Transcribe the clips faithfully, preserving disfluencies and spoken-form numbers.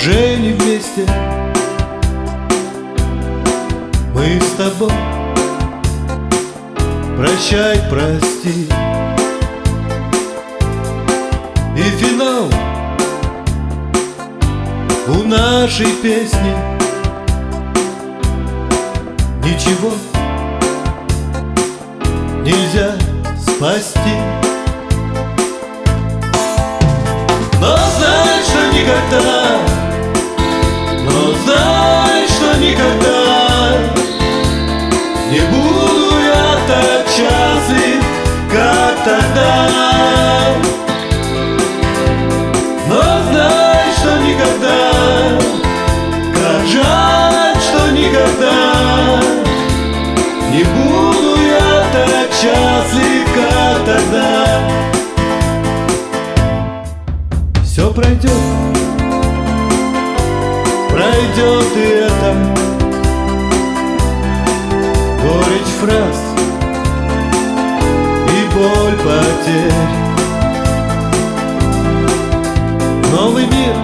уже не вместе мы с тобой. Прощай, прости. И финал у нашей песни. Ничего нельзя спасти. Но знай, что никогда, но знай, что никогда не буду я так счастлив, как тогда. Но знай, что никогда, как жаль, что никогда не буду я так счастлив, как тогда. Все пройдет, пройдет и это, горечь фраз и боль потерь. Новый мир,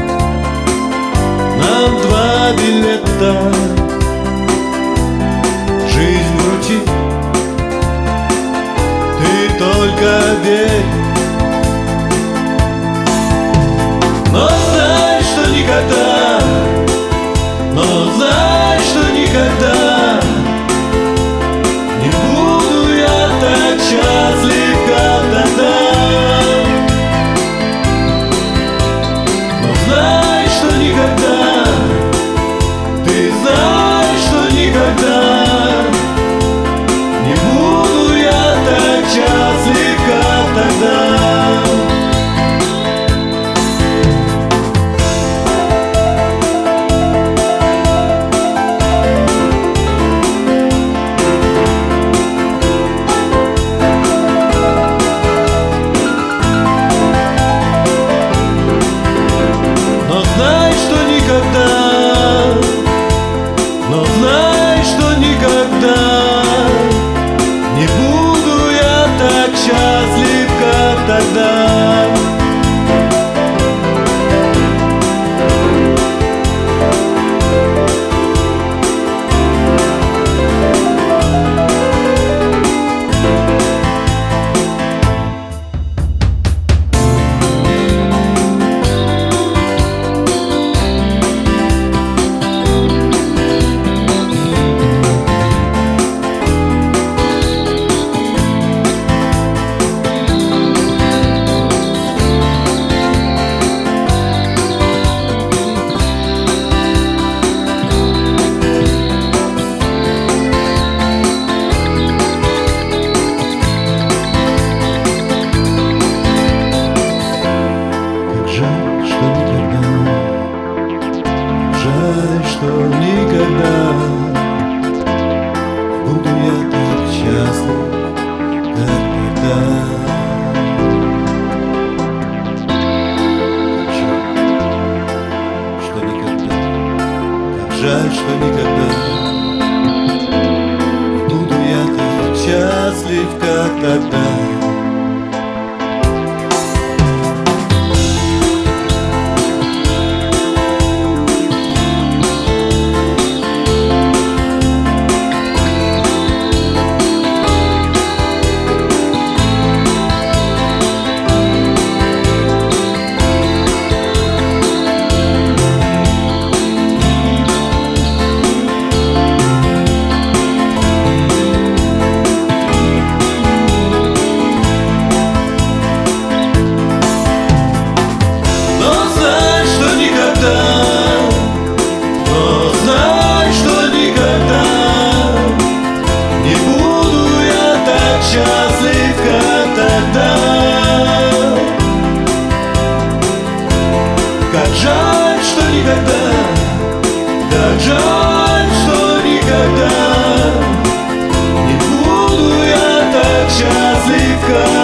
нам два билета. Жизнь вручит, ты только верь. Но знай, что никогда, но знай, что никогда не буду я так счастлив, как тогда. Но знай, что никогда, ты знай, что никогда не буду я так счастлив, как тогда. Но знай, что никогда не буду я так счастлив, как тогда. Жаль, что никогда буду я так счастлив, как тогда. Жаль, что никогда, как жаль, что никогда буду я так счастлив, как тогда. Счастлив, как тогда. Как жаль, что никогда, как жаль, что никогда не буду я так счастлив, как